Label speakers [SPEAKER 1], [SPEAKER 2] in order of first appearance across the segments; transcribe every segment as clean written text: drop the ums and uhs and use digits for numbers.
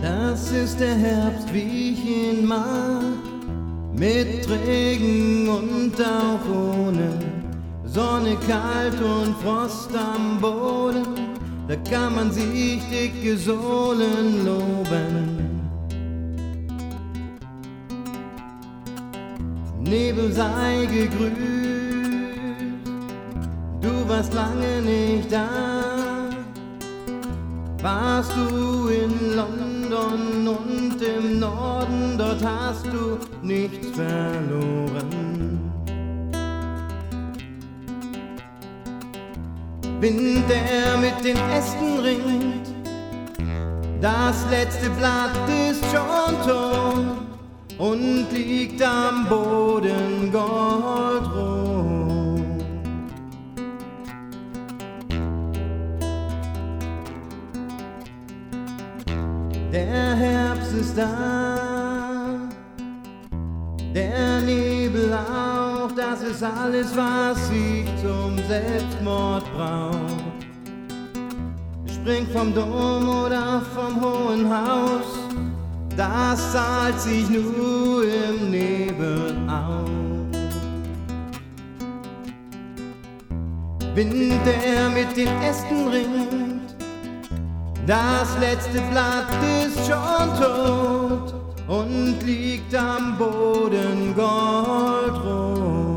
[SPEAKER 1] Das ist der Herbst, wie ich ihn mag, mit Regen und auch ohne, Sonne kalt und Frost am Boden, da kann man sich dicke Sohlen loben. Nebel sei gegrüßt, du warst lange nicht da. Warst du in London und im Norden, dort hast du nichts verloren. Wind, der mit den Ästen ringt, das letzte Blatt ist schon tot und liegt am Boden goldrot. Der Herbst ist da, der Nebel auch, das ist alles, was ich zum Selbstmord brauch. Spring vom Dom oder vom Hohen Haus, das zahlt sich nur im Nebel aus. Wind, der mit den Ästen ringt, das letzte Blatt ist schon tot und liegt am Boden goldrot.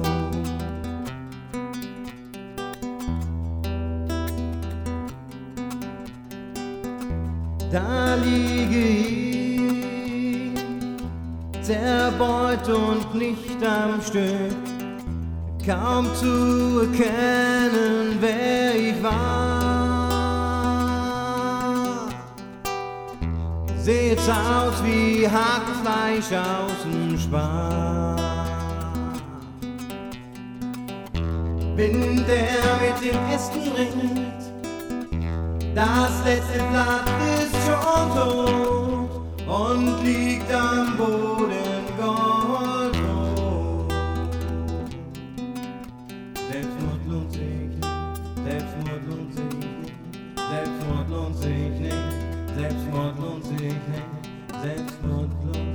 [SPEAKER 1] Da liege ich, zerbeut und nicht am Stück, kaum zu erkennen, wer ich war. Seh jetzt aus wie Hackfleisch aus dem Spar. Wind, der mit den Ästen ringt, das letzte Blatt ist schon tot und liegt am Boden goldrot. Selbstmord lohnt sich nicht, Selbstmord lohnt sich nicht, Selbstmord lohnt sich nicht, Selbstmord lohnt sich nicht, Selbstmord lohnt sich nicht.